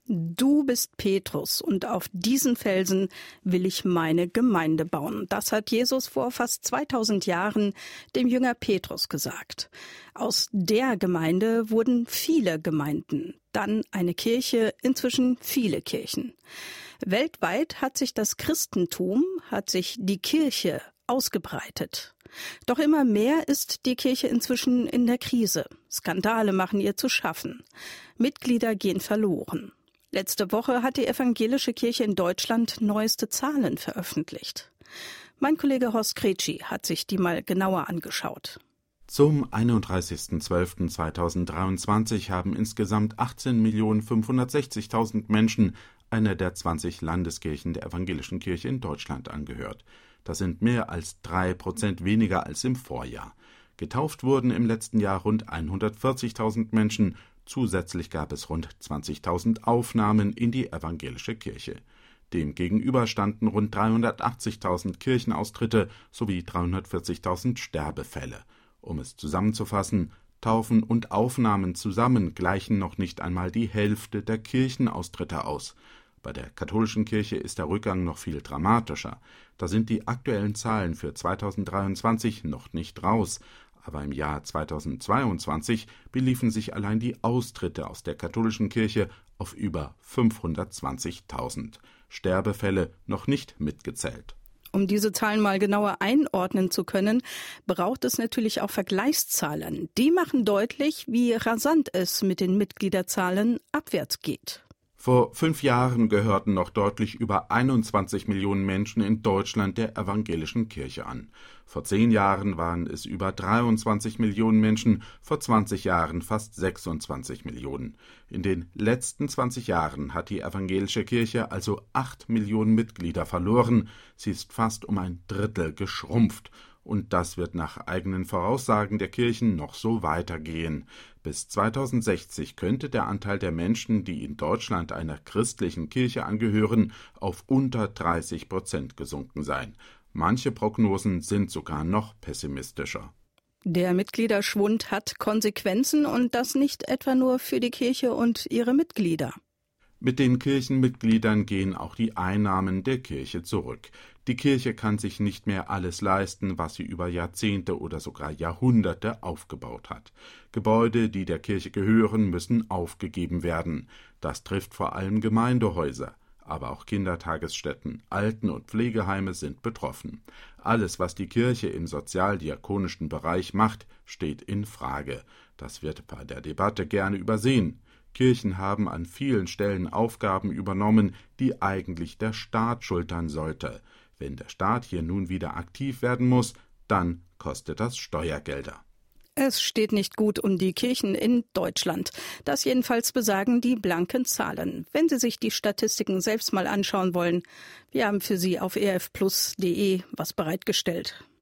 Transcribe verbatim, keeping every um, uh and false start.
Du bist Petrus und auf diesen Felsen will ich meine Gemeinde bauen. Das hat Jesus vor fast zweitausend Jahren dem Jünger Petrus gesagt. Aus der Gemeinde wurden viele Gemeinden, dann eine Kirche, inzwischen viele Kirchen. Weltweit hat sich das Christentum, hat sich die Kirche ausgebreitet. Doch immer mehr ist die Kirche inzwischen in der Krise. Skandale machen ihr zu schaffen. Mitglieder gehen verloren. Letzte Woche hat die evangelische Kirche in Deutschland neueste Zahlen veröffentlicht. Mein Kollege Horst Kretschi hat sich die mal genauer angeschaut. Zum einunddreißigsten zwölften zweitausenddreiundzwanzig haben insgesamt achtzehn Millionen fünfhundertsechzigtausend Menschen einer der zwanzig Landeskirchen der evangelischen Kirche in Deutschland angehört. Das sind mehr als drei Prozent weniger als im Vorjahr. Getauft wurden im letzten Jahr rund hundertvierzigtausend Menschen. Zusätzlich gab es rund zwanzigtausend Aufnahmen in die evangelische Kirche. Demgegenüber standen rund dreihundertachtzigtausend Kirchenaustritte sowie dreihundertvierzigtausend Sterbefälle. Um es zusammenzufassen, Taufen und Aufnahmen zusammen gleichen noch nicht einmal die Hälfte der Kirchenaustritte aus. Bei der katholischen Kirche ist der Rückgang noch viel dramatischer. Da sind die aktuellen Zahlen für zweitausenddreiundzwanzig noch nicht raus. Aber im Jahr zweitausendzweiundzwanzig beliefen sich allein die Austritte aus der katholischen Kirche auf über fünfhundertzwanzigtausend. Sterbefälle noch nicht mitgezählt. Um diese Zahlen mal genauer einordnen zu können, braucht es natürlich auch Vergleichszahlen. Die machen deutlich, wie rasant es mit den Mitgliederzahlen abwärts geht. Vor fünf Jahren gehörten noch deutlich über einundzwanzig Millionen Menschen in Deutschland der evangelischen Kirche an. Vor zehn Jahren waren es über dreiundzwanzig Millionen Menschen, vor zwanzig Jahren fast sechsundzwanzig Millionen. In den letzten zwanzig Jahren hat die evangelische Kirche also acht Millionen Mitglieder verloren. Sie ist fast um ein Drittel geschrumpft. Und das wird nach eigenen Voraussagen der Kirchen noch so weitergehen. Bis zweitausendsechzig könnte der Anteil der Menschen, die in Deutschland einer christlichen Kirche angehören, auf unter dreißig Prozent gesunken sein. Manche Prognosen sind sogar noch pessimistischer. Der Mitgliederschwund hat Konsequenzen und das nicht etwa nur für die Kirche und ihre Mitglieder. Mit den Kirchenmitgliedern gehen auch die Einnahmen der Kirche zurück. Die Kirche kann sich nicht mehr alles leisten, was sie über Jahrzehnte oder sogar Jahrhunderte aufgebaut hat. Gebäude, die der Kirche gehören, müssen aufgegeben werden. Das trifft vor allem Gemeindehäuser. Aber auch Kindertagesstätten, Alten- und Pflegeheime sind betroffen. Alles, was die Kirche im sozialdiakonischen Bereich macht, steht in Frage. Das wird bei der Debatte gerne übersehen. Kirchen haben an vielen Stellen Aufgaben übernommen, die eigentlich der Staat schultern sollte. Wenn der Staat hier nun wieder aktiv werden muss, dann kostet das Steuergelder. Es steht nicht gut um die Kirchen in Deutschland. Das jedenfalls besagen die blanken Zahlen. Wenn Sie sich die Statistiken selbst mal anschauen wollen, wir haben für Sie auf e r f plus punkt d e was bereitgestellt.